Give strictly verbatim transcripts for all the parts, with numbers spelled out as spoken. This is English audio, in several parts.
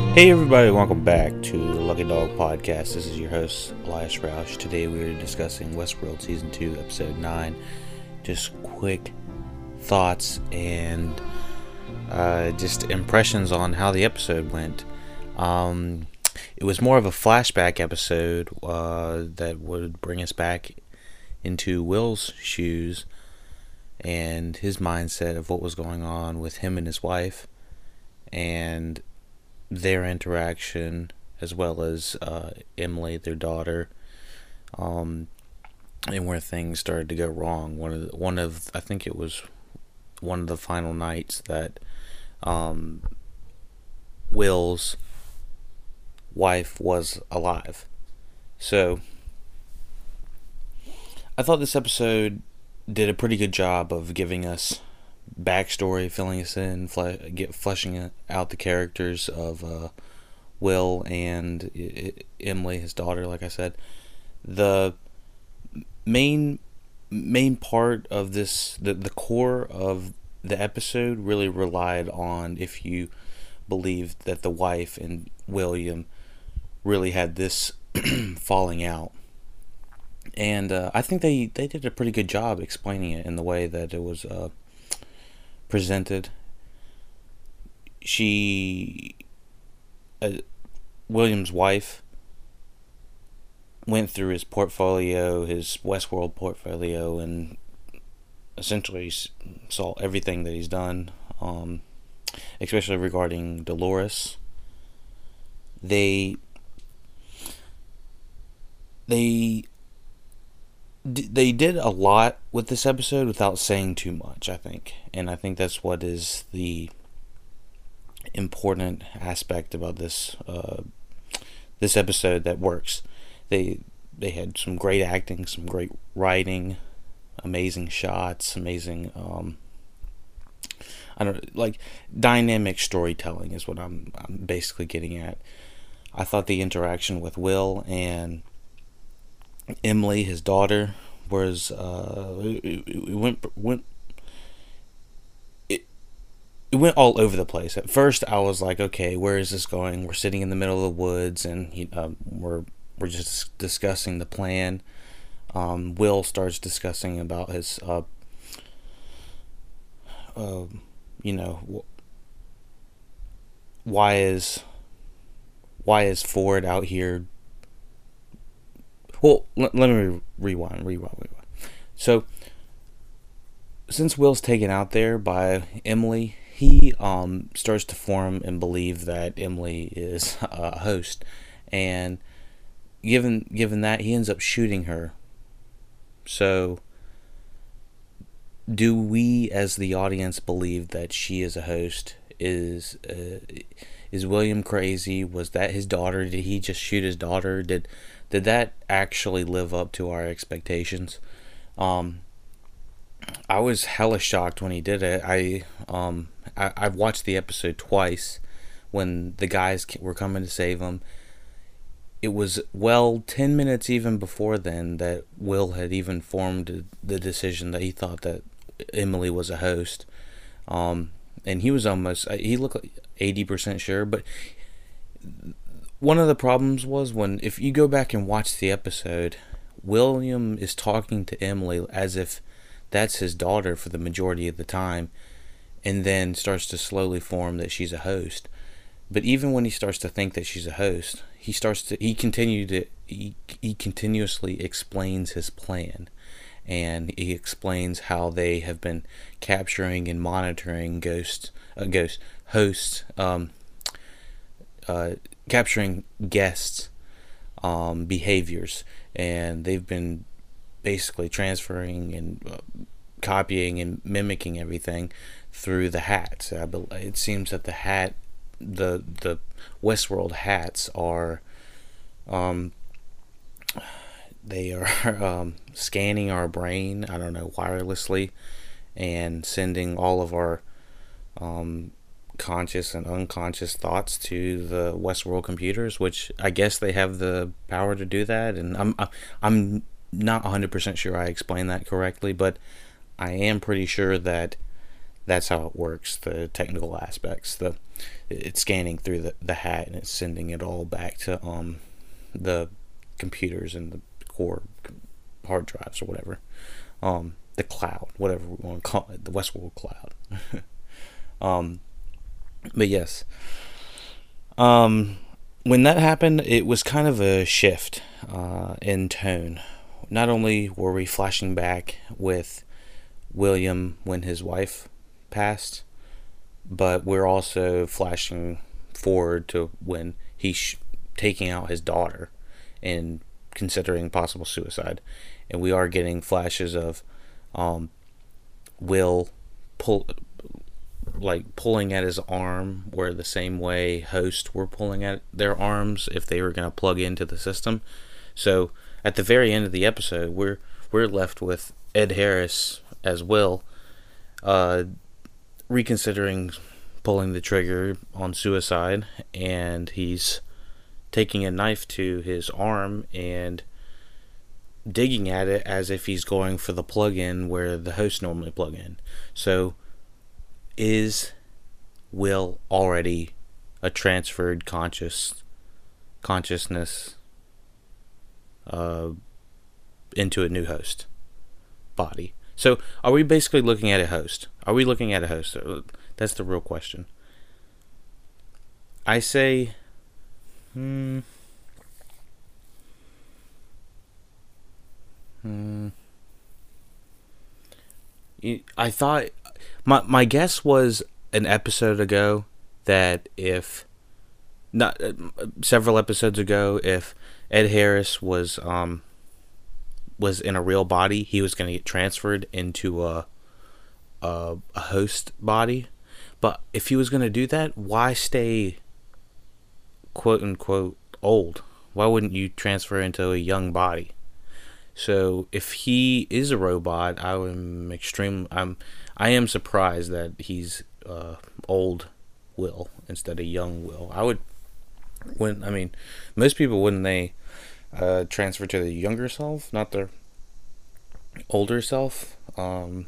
Hey everybody, welcome back to the Lucky Dog Podcast. This is your host, Elias Roush. Today we are discussing Westworld Season two, Episode nine. Just quick thoughts and uh, just impressions on how the episode went. Um, it was more of a flashback episode uh, that would bring us back into Will's shoes and his mindset of what was going on with him and his wife, and their interaction, as well as uh, Emily, their daughter, um, and where things started to go wrong. One of the, one of I think it was one of the final nights that um, Will's wife was alive. So I thought this episode did a pretty good job of giving us backstory, filling us in, fle- get fleshing out the characters of uh, Will and I- Emily, his daughter. Like I said, the main main part of this, the the core of the episode, really relied on if you believed that the wife and William really had this falling out. And uh, I think they, they did a pretty good job explaining it in the way that it was uh, presented. She, uh, William's wife, went through his portfolio, his Westworld portfolio, and essentially saw everything that he's done, um, especially regarding Dolores. They, they, they did a lot with this episode without saying too much, I think. And I think that's what is the important aspect about this uh, this episode that works. They they had some great acting, some great writing, amazing shots, amazing um, I don't like dynamic storytelling is what I'm I'm basically getting at. I thought the interaction with Will and Emily, his daughter, was uh, it, it went went it, it went all over the place. At first, I was like, okay, where is this going? We're sitting in the middle of the woods, and he, uh, we're we're just discussing the plan. Um, Will starts discussing about his, uh, uh, you know, why is why is Ford out here? Well, let, let me re- rewind, rewind, rewind. So, since Will's taken out there by Emily, he um, starts to form and believe that Emily is a host. And given given that, he ends up shooting her. So, do we as the audience believe that she is a host? Is uh, is William crazy? Was that his daughter? Did he just shoot his daughter? Did did that actually live up to our expectations? Um, I was hella shocked when he did it. I um I, I've watched the episode twice when the guys were coming to save him. It was well ten minutes even before then that Will had even formed the decision that he thought that Emily was a host. Um, and he was almost, he looked like eighty percent sure, but one of the problems was when, if you go back and watch the episode, William is talking to Emily as if that's his daughter for the majority of the time, and then starts to slowly form that she's a host. But even when he starts to think that she's a host, he starts to he continued to he, he continuously explains his plan, and he explains how they have been capturing and monitoring ghosts, uh, ghost hosts, um, uh, capturing guests' um, behaviors, and they've been basically transferring and uh, copying and mimicking everything through the hats. I believe, it seems that the hat, the the Westworld hats are, um, they are um, scanning our brain. I don't know, wirelessly, and sending all of our um, conscious and unconscious thoughts to the Westworld computers, which I guess they have the power to do that. And I'm I'm not one hundred percent sure I explained that correctly, but I am pretty sure that that's how it works. The technical aspects, the it's scanning through the, the hat and it's sending it all back to um the computers and the core hard drives or whatever, um the cloud, whatever we want to call it, the Westworld cloud. um, but yes, um, when that happened, it was kind of a shift uh, in tone. Not only were we flashing back with William when his wife passed, but we're also flashing forward to when he's sh- taking out his daughter and considering possible suicide. And we are getting flashes of um, Will pull, like pulling at his arm, where the same way Host were pulling at their arms if they were going to plug into the system. So at the very end of the episode, we're we're left with Ed Harris as Will, uh, reconsidering pulling the trigger on suicide, and he's taking a knife to his arm and digging at it as if he's going for the plug-in where the host normally plug in. So is Will already a transferred conscious consciousness uh, into a new host body? So are we basically looking at a host? Are we looking at a host? That's the real question. I say, hmm, hmm. I thought my my guess was an episode ago that if not uh, several episodes ago, if Ed Harris was um was in a real body, he was going to get transferred into a, a a host body. But if he was going to do that, why stay quote unquote old? Why wouldn't you transfer into a young body? So if he is a robot, I am extreme. I'm I am surprised that he's uh, old Will instead of young Will. I would when I mean most people, wouldn't they uh, transfer to the younger self, not their older self? Um,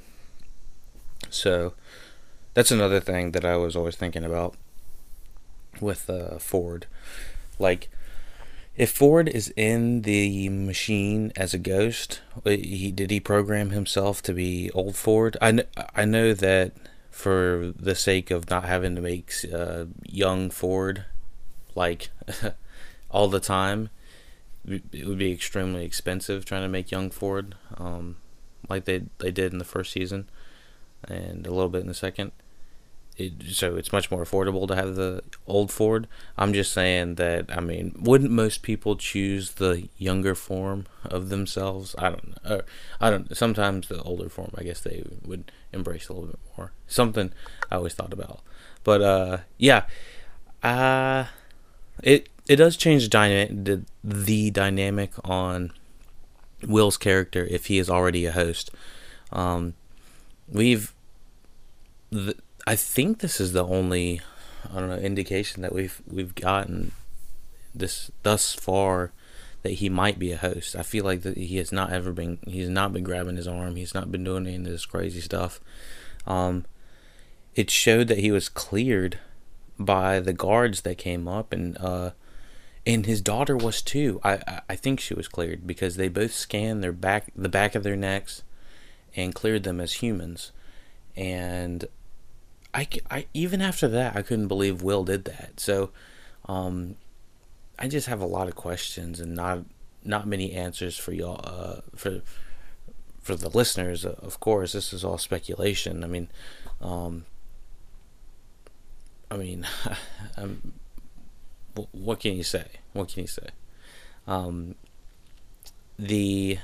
so that's another thing that I was always thinking about with uh, Ford. Like, if Ford is in the machine as a ghost, he did he program himself to be old Ford? I know, I know that for the sake of not having to make uh, young Ford like all the time, it would be extremely expensive trying to make young Ford, um, like they they did in the first season and a little bit in the second. It, so it's much more affordable to have the old Ford. I'm just saying that, I mean, wouldn't most people choose the younger form of themselves? I don't know. Or, I don't. Sometimes the older form, I guess they would embrace a little bit more. Something I always thought about. But uh, yeah, uh, it it does change the, dyna- the the dynamic on Will's character if he is already a host. Um, we've. The, I think this is the only, I don't know, indication that we've we've gotten this thus far that he might be a host. I feel like that he has not ever been. He's not been grabbing his arm. He's not been doing any of this crazy stuff. Um, it showed that he was cleared by the guards that came up, and uh, and his daughter was too. I I think she was cleared because they both scanned their back, the back of their necks, and cleared them as humans, and. I, I, even after that, I couldn't believe Will did that. So, um, I just have a lot of questions and not not many answers for y'all. Uh, for for the listeners, uh, of course, this is all speculation. I mean, um, I mean, I'm, what can you say? What can you say? Um, the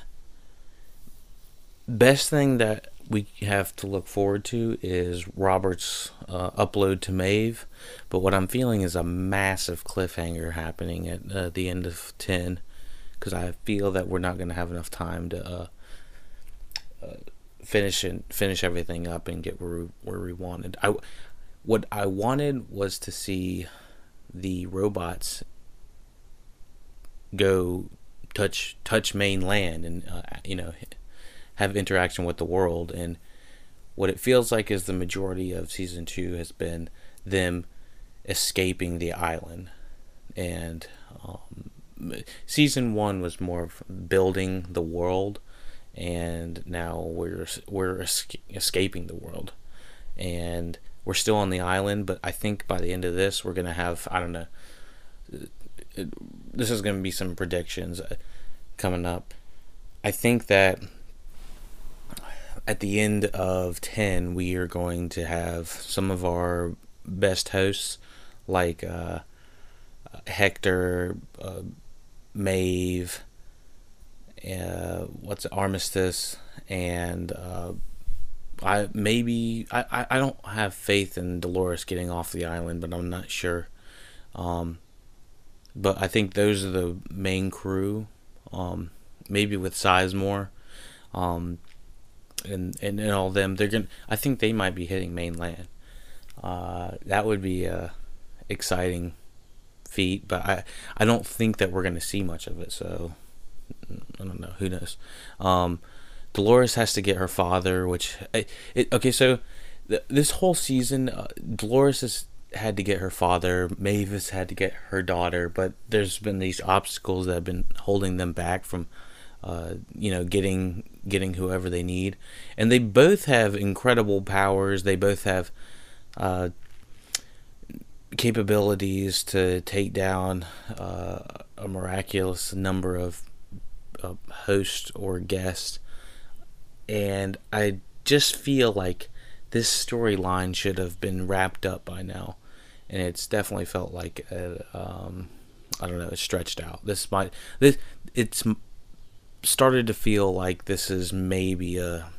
best thing that we have to look forward to is Robert's uh, upload to Maeve, but what I'm feeling is a massive cliffhanger happening at uh, the end of ten, because I feel that we're not going to have enough time to uh, uh, finish and finish everything up and get where we, where we wanted. I what I wanted was to see the robots go touch touch mainland and uh, you know. have interaction with the world, and what it feels like is the majority of season two has been them escaping the island. And um, season one was more of building the world, and now we're we're escaping the world, and we're still on the island. But I think by the end of this, we're gonna have, I don't know, this is gonna be some predictions coming up. I think that at the end of ten, we are going to have some of our best hosts, like uh, Hector, uh, Maeve, uh, what's it, Armistice, and uh, I maybe I, I don't have faith in Dolores getting off the island, but I'm not sure. Um, but I think those are the main crew. Um, maybe with Sizemore, um, and, and and all them. They're gonna. I think they might be hitting mainland. Uh, that would be a exciting feat, but I I don't think that we're gonna see much of it. So I don't know. Who knows? Um, Dolores has to get her father, which it, it okay. So th- this whole season, uh, Dolores has had to get her father. Mavis had to get her daughter, but there's been these obstacles that have been holding them back from, uh, you know, getting getting whoever they need. And they both have incredible powers. They both have uh, capabilities to take down uh, a miraculous number of uh, hosts or guests. And I just feel like this storyline should have been wrapped up by now, and it's definitely felt like a, um, I don't know, it's stretched out. This might this it's started to feel like this is maybe a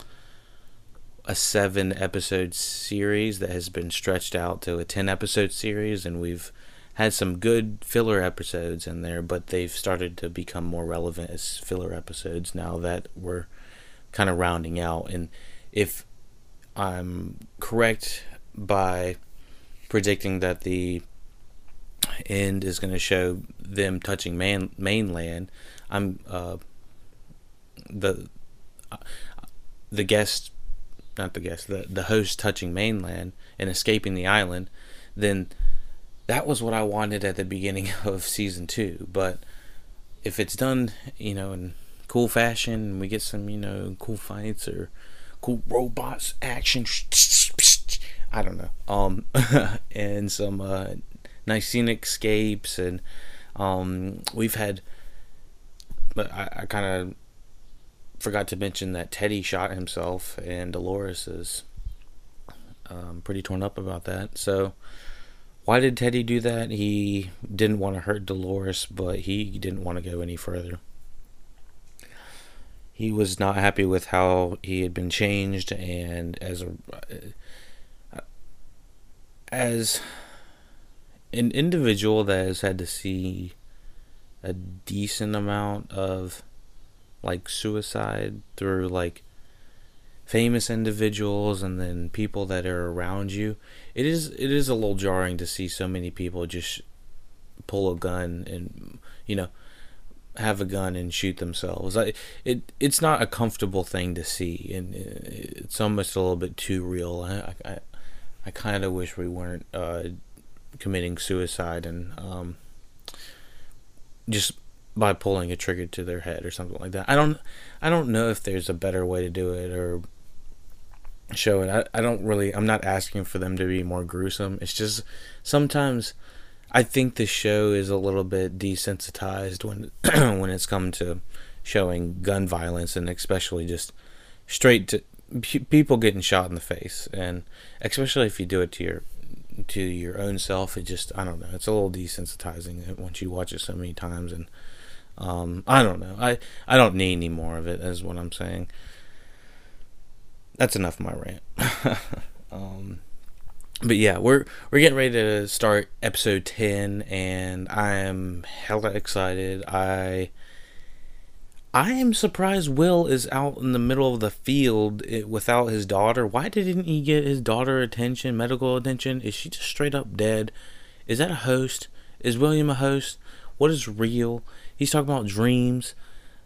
a seven episode series that has been stretched out to a ten episode series, and we've had some good filler episodes in there, but they've started to become more relevant as filler episodes now that we're kind of rounding out. And if I'm correct by predicting that the end is going to show them touching man, mainland, I'm uh, the uh, the guest, not the guest, the the host touching mainland and escaping the island, then that was what I wanted at the beginning of season two. But if it's done, you know, in cool fashion, and we get some, you know, cool fights or cool robots action, I don't know, um and some uh nice scenic escapes, and um we've had, but I, I kind of forgot to mention that Teddy shot himself, and Dolores is um, pretty torn up about that. So why did Teddy do that? He didn't want to hurt Dolores, but he didn't want to go any further. He was not happy with how he had been changed, and as a as an individual that has had to see a decent amount of like suicide through like famous individuals and then people that are around you, it is it is a little jarring to see so many people just pull a gun and, you know, have a gun and shoot themselves. I, it it's not a comfortable thing to see, and it's almost a little bit too real. I I, I kind of wish we weren't uh, committing suicide and um, just by pulling a trigger to their head or something like that. I don't I don't know if there's a better way to do it or show it. I, I don't really I'm not asking for them to be more gruesome. It's just sometimes I think the show is a little bit desensitized when when it's come to showing gun violence, and especially just straight to p- people getting shot in the face, and especially if you do it to your to your own self. It just, I don't know, it's a little desensitizing once you watch it so many times, and um, I don't know. I I don't need any more of it, is what I'm saying. That's enough of my rant. um. But yeah, we're we're getting ready to start episode ten, and I am hella excited. I I am surprised Will is out in the middle of the field without his daughter. Why didn't he get his daughter attention, medical attention? Is she just straight up dead? Is that a host? Is William a host? What is real? He's talking about dreams.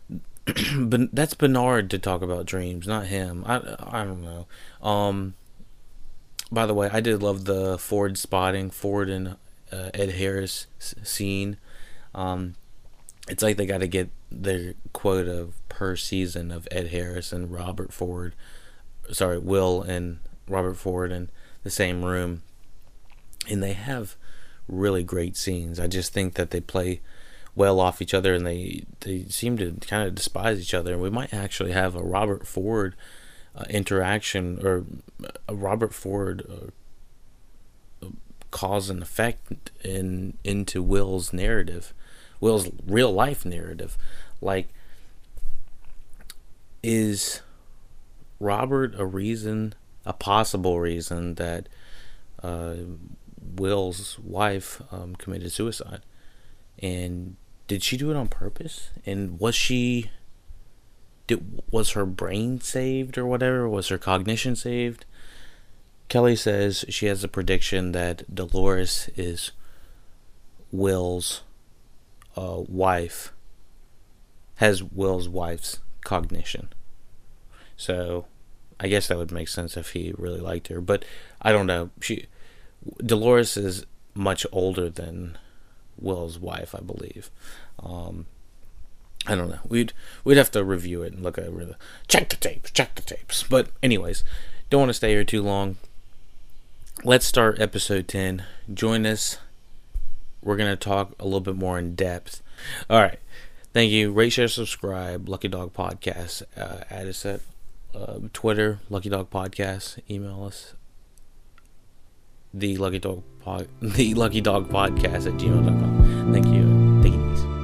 but that's Bernard to talk about dreams, not him. I I don't know. Um, by the way, I did love the Ford spotting, Ford and uh, Ed Harris scene. Um, it's like they got to get their quota per season of Ed Harris and Robert Ford. Sorry, Will and Robert Ford in the same room, and they have really great scenes. I just think that they play well off each other, and they they seem to kind of despise each other. And we might actually have a Robert Ford uh, interaction, or a Robert Ford uh, cause and effect in into Will's narrative, Will's real life narrative. Like, is Robert a reason, a possible reason that uh, Will's wife um, committed suicide? And did she do it on purpose? And was she, did, was her brain saved or whatever? Was her cognition saved? Kelly says she has a prediction that Dolores is Will's uh, wife, has Will's wife's cognition. So I guess that would make sense if he really liked her. But I don't know. She, Dolores is much older than Will's wife, I believe. Um, I don't know. We'd we'd have to review it and look over the check the tapes, check the tapes. But anyways, don't want to stay here too long. Let's start episode ten. Join us. We're gonna talk a little bit more in depth. All right. Thank you. Rate, share, subscribe. Lucky Dog Podcast. Uh, add us at uh, Twitter. Lucky Dog Podcast. Email us. The Lucky Dog Pod, the Lucky Dog Podcast at gmail dot com. Thank you. Take it easy.